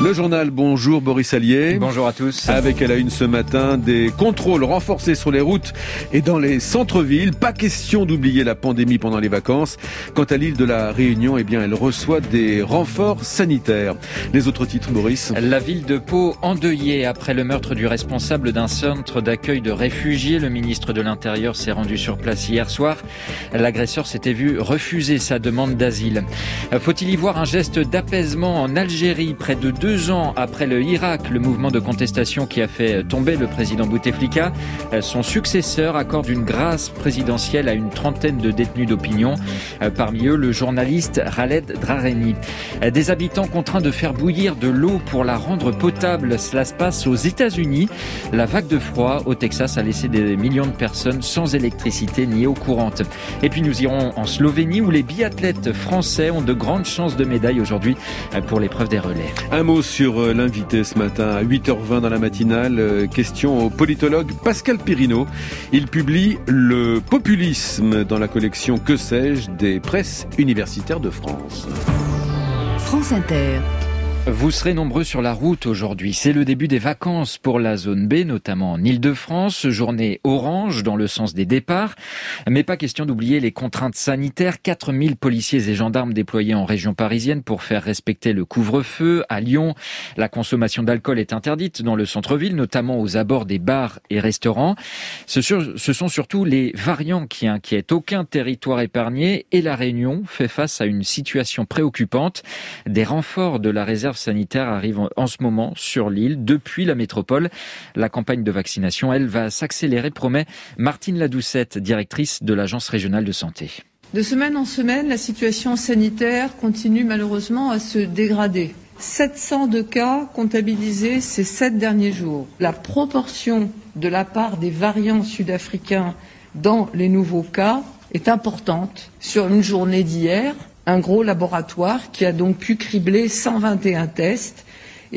Le journal, bonjour Boris Allier. Bonjour à tous. Avec à la une ce matin, des contrôles renforcés sur les routes et dans les centres-villes. Pas question d'oublier la pandémie pendant les vacances. Quant à l'île de la Réunion, elle reçoit des renforts sanitaires. Les autres titres, Boris. La ville de Pau endeuillée après le meurtre du responsable d'un centre d'accueil de réfugiés. Le ministre de l'Intérieur s'est rendu sur place hier soir. L'agresseur s'était vu refuser sa demande d'asile. Faut-il y voir un geste d'apaisement en Algérie près de 2 ans après le Irak, le mouvement de contestation qui a fait tomber le président Bouteflika? Son successeur accorde une grâce présidentielle à une trentaine de détenus d'opinion. Parmi eux, le journaliste Khaled Drareni. Des habitants contraints de faire bouillir de l'eau pour la rendre potable. Cela se passe aux États-Unis. La vague de froid au Texas a laissé des millions de personnes sans électricité ni eau courante. Et puis nous irons en Slovénie où les biathlètes français ont de grandes chances de médaille aujourd'hui pour l'épreuve des relais. Un mot sur l'invité ce matin à 8h20 dans la matinale. Question au politologue Pascal Pirino. Il publie Le populisme dans la collection Que sais-je des presses universitaires de France. France Inter. Vous serez nombreux sur la route aujourd'hui. C'est le début des vacances pour la zone B, notamment en Île-de-France. Journée orange dans le sens des départs. Mais pas question d'oublier les contraintes sanitaires. 4000 policiers et gendarmes déployés en région parisienne pour faire respecter le couvre-feu. À Lyon, la consommation d'alcool est interdite dans le centre-ville, notamment aux abords des bars et restaurants. Ce sont surtout les variants qui inquiètent. Aucun territoire épargné et la Réunion fait face à une situation préoccupante. Des renforts de la réserve sanitaire arrive en ce moment sur l'île depuis la métropole. La campagne de vaccination, elle, va s'accélérer, promet Martine Ladoucette, directrice de l'Agence régionale de santé. De semaine en semaine, la situation sanitaire continue malheureusement à se dégrader. 702 cas comptabilisés ces 7 derniers jours. La proportion de la part des variants sud-africains dans les nouveaux cas est importante. Sur une journée d'hier, un gros laboratoire qui a donc pu cribler 121 tests,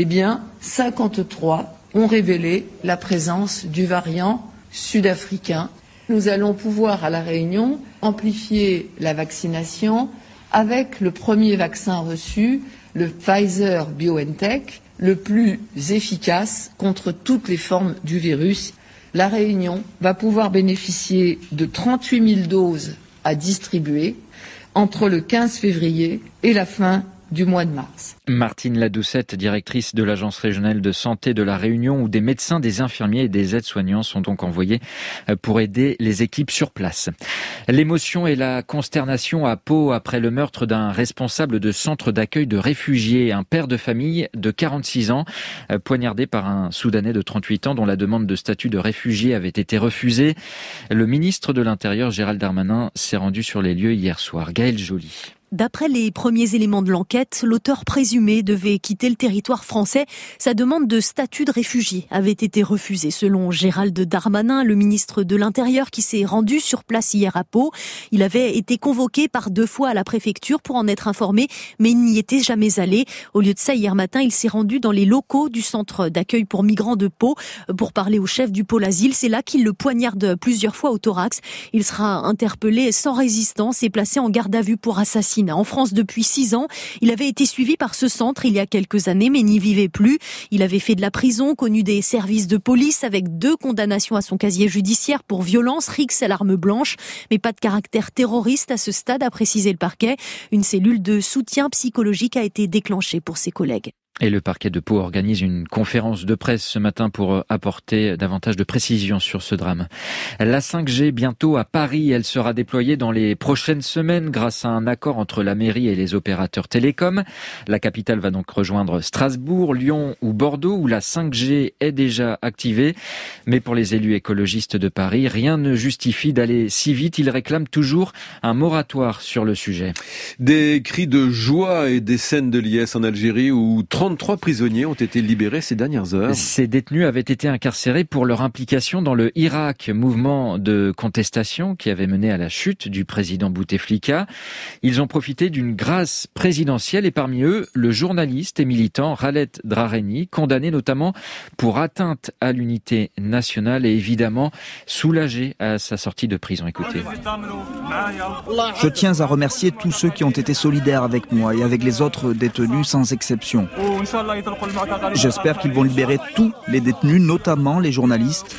53 ont révélé la présence du variant sud-africain. Nous allons pouvoir à La Réunion amplifier la vaccination avec le premier vaccin reçu, le Pfizer-BioNTech, le plus efficace contre toutes les formes du virus. La Réunion va pouvoir bénéficier de 38 000 doses à distribuer entre le 15 février et la fin du mois de mars. Martine Ladoucette, directrice de l'Agence régionale de santé de la Réunion, où des médecins, des infirmiers et des aides-soignants sont donc envoyés pour aider les équipes sur place. L'émotion et la consternation à Pau après le meurtre d'un responsable de centre d'accueil de réfugiés, un père de famille de 46 ans, poignardé par un Soudanais de 38 ans dont la demande de statut de réfugié avait été refusée. Le ministre de l'Intérieur, Gérald Darmanin, s'est rendu sur les lieux hier soir. Gaël Joly. D'après les premiers éléments de l'enquête, l'auteur présumé devait quitter le territoire français. Sa demande de statut de réfugié avait été refusée. Selon Gérald Darmanin, le ministre de l'Intérieur qui s'est rendu sur place hier à Pau, il avait été convoqué par 2 fois à la préfecture pour en être informé, mais il n'y était jamais allé. Au lieu de ça, hier matin, il s'est rendu dans les locaux du centre d'accueil pour migrants de Pau pour parler au chef du pôle asile. C'est là qu'il le poignarde plusieurs fois au thorax. Il sera interpellé sans résistance et placé en garde à vue pour assassinat. En France depuis 6 ans, il avait été suivi par ce centre il y a quelques années, mais n'y vivait plus. Il avait fait de la prison, connu des services de police avec 2 condamnations à son casier judiciaire pour violence, rixe à l'arme blanche, mais pas de caractère terroriste à ce stade, a précisé le parquet. Une cellule de soutien psychologique a été déclenchée pour ses collègues. Et le parquet de Pau organise une conférence de presse ce matin pour apporter davantage de précisions sur ce drame. La 5G bientôt à Paris, elle sera déployée dans les prochaines semaines grâce à un accord entre la mairie et les opérateurs télécoms. La capitale va donc rejoindre Strasbourg, Lyon ou Bordeaux où la 5G est déjà activée. Mais pour les élus écologistes de Paris, rien ne justifie d'aller si vite. Ils réclament toujours un moratoire sur le sujet. Des cris de joie et des scènes de liesse en Algérie où 33 prisonniers ont été libérés ces dernières heures. Ces détenus avaient été incarcérés pour leur implication dans le Irak, mouvement de contestation qui avait mené à la chute du président Bouteflika. Ils ont profité d'une grâce présidentielle et parmi eux, le journaliste et militant Khaled Drareni, condamné notamment pour atteinte à l'unité nationale et évidemment soulagé à sa sortie de prison. Écoutez. Je tiens à remercier tous ceux qui ont été solidaires avec moi et avec les autres détenus sans exception. J'espère qu'ils vont libérer tous les détenus, notamment les journalistes.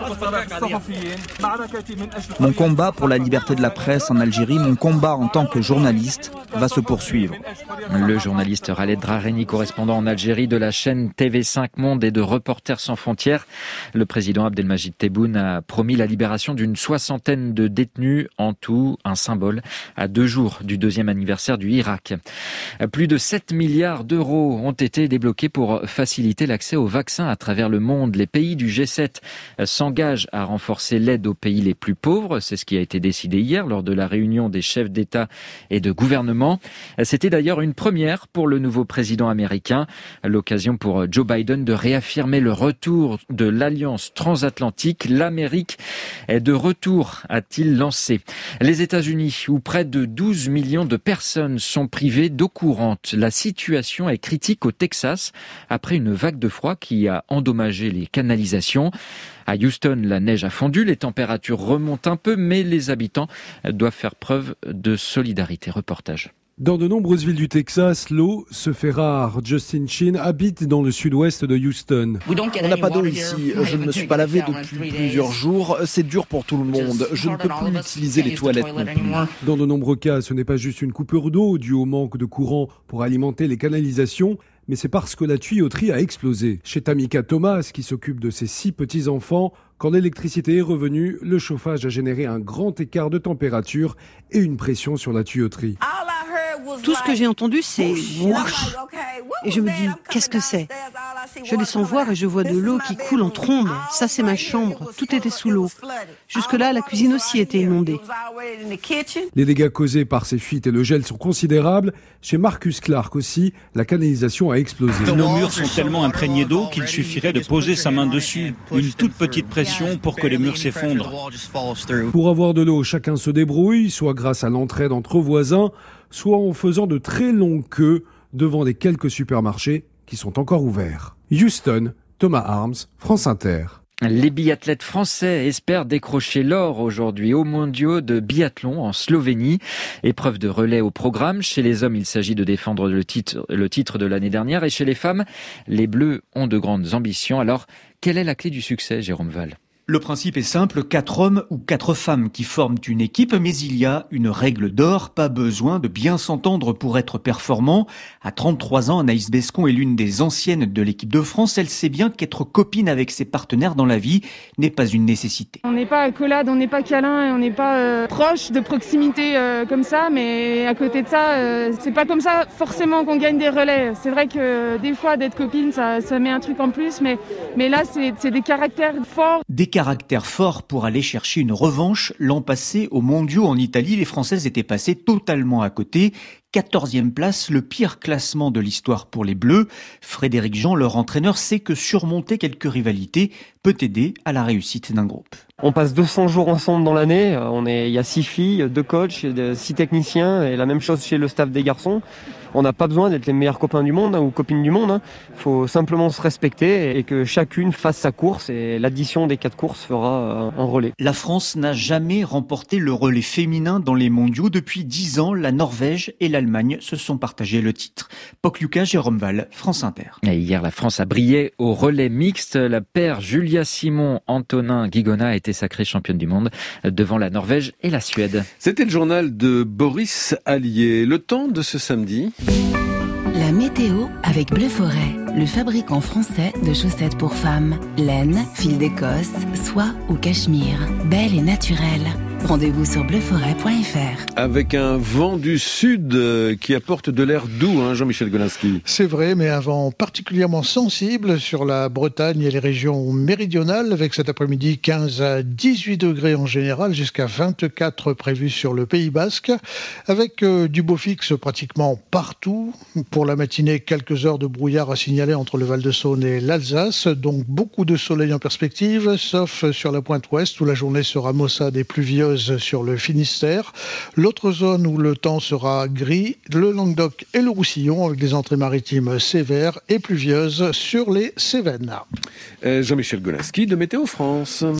Mon combat pour la liberté de la presse en Algérie, mon combat en tant que journaliste, va se poursuivre. Le journaliste Khaled Drareni, correspondant en Algérie de la chaîne TV5 Monde et de Reporters sans frontières. Le président Abdelmajid Tebboune a promis la libération d'une 60aine de détenus, en tout un symbole à 2 jours du 2e anniversaire du Irak. Plus de 7 milliards d'euros ont été débloqués pour faciliter l'accès aux vaccins à travers le monde. Les pays du G7 s'engagent à renforcer l'aide aux pays les plus pauvres. C'est ce qui a été décidé hier lors de la réunion des chefs d'État et de gouvernement. C'était d'ailleurs une première pour le nouveau président américain. L'occasion pour Joe Biden de réaffirmer le retour de l'alliance transatlantique. L'Amérique est de retour, a-t-il lancé. Les États-Unis, où près de 12 millions de personnes sont privées d'eau courante. La situation est critique au Texas après une vague de froid qui a endommagé les canalisations. À Houston, la neige a fondu, les températures remontent un peu, mais les habitants doivent faire preuve de solidarité. Reportage. Dans de nombreuses villes du Texas, l'eau se fait rare. Justin Chin habite dans le sud-ouest de Houston. On n'a pas d'eau ici. Je ne me suis pas lavé depuis plusieurs jours. C'est dur pour tout le monde. Je ne peux plus utiliser les toilettes non plus. Dans de nombreux cas, ce n'est pas juste une coupure d'eau due au manque de courant pour alimenter les canalisations, mais c'est parce que la tuyauterie a explosé. Chez Tamika Thomas, qui s'occupe de ses 6 petits-enfants, quand l'électricité est revenue, le chauffage a généré un grand écart de température et une pression sur la tuyauterie. Tout ce que j'ai entendu, c'est whoosh. Et je me dis, qu'est-ce que c'est ? Je descends voir et je vois de l'eau qui coule en trombe. Ça, c'est ma chambre. Tout était sous l'eau. Jusque-là, la cuisine aussi était inondée. Les dégâts causés par ces fuites et le gel sont considérables. Chez Marcus Clark aussi, la canalisation a explosé. Nos murs sont tellement imprégnés d'eau qu'il suffirait de poser sa main dessus. Une toute petite pression pour que les murs s'effondrent. Pour avoir de l'eau, chacun se débrouille, soit grâce à l'entraide entre voisins, soit en faisant de très longues queues devant les quelques supermarchés qui sont encore ouverts. Houston, Thomas Arms, France Inter. Les biathlètes français espèrent décrocher l'or aujourd'hui aux mondiaux de biathlon en Slovénie. Épreuve de relais au programme. Chez les hommes, il s'agit de défendre le titre de l'année dernière. Et chez les femmes, les Bleus ont de grandes ambitions. Alors, quelle est la clé du succès, Jérôme Val ? Le principe est simple, 4 hommes ou 4 femmes qui forment une équipe, mais il y a une règle d'or, pas besoin de bien s'entendre pour être performant. À 33 ans, Anaïs Bescon est l'une des anciennes de l'équipe de France. Elle sait bien qu'être copine avec ses partenaires dans la vie n'est pas une nécessité. On n'est pas accolade, on n'est pas câlin, on n'est pas proche de proximité comme ça, mais à côté de ça, c'est pas comme ça forcément qu'on gagne des relais. C'est vrai que des fois, d'être copine, ça met un truc en plus, mais là, c'est des caractères forts. Caractère fort pour aller chercher une revanche. L'an passé, aux mondiaux en Italie, les Françaises étaient passées totalement à côté. 14e place, le pire classement de l'histoire pour les Bleus. Frédéric Jean, leur entraîneur, sait que surmonter quelques rivalités peut aider à la réussite d'un groupe. On passe 200 jours ensemble dans l'année. Il y a 6 filles, 2 coachs, 6 techniciens et la même chose chez le staff des garçons. On n'a pas besoin d'être les meilleurs copains du monde ou copines du monde. Il faut simplement se respecter et que chacune fasse sa course et l'addition des 4 courses fera un relais. La France n'a jamais remporté le relais féminin dans les mondiaux. Depuis 10 ans, la Norvège et l'Allemagne se sont partagés le titre. Pokljuka, Jérôme Val, France Inter. Et hier, la France a brillé au relais mixte. La paire Julia Simon-Antonin Guigona a été sacrée championne du monde devant la Norvège et la Suède. C'était le journal de Boris Allier. Le temps de ce samedi. La météo avec Bleu Forêt, le fabricant français de chaussettes pour femmes. Laine, fil d'Écosse, soie ou cachemire. Belle et naturelle. Rendez-vous sur bleuforêt.fr. Avec un vent du sud qui apporte de l'air doux, Jean-Michel Golinski. C'est vrai, mais un vent particulièrement sensible sur la Bretagne et les régions méridionales, avec cet après-midi 15 à 18 degrés en général, jusqu'à 24 prévus sur le Pays Basque, avec du beau fixe pratiquement partout. Pour la matinée, quelques heures de brouillard à signaler entre le Val-de-Saône et l'Alsace, donc beaucoup de soleil en perspective, sauf sur la pointe ouest où la journée sera maussade et pluvieuse sur le Finistère. L'autre zone où le temps sera gris, le Languedoc et le Roussillon, avec des entrées maritimes sévères et pluvieuses sur les Cévennes. Jean-Michel Golinski de Météo France.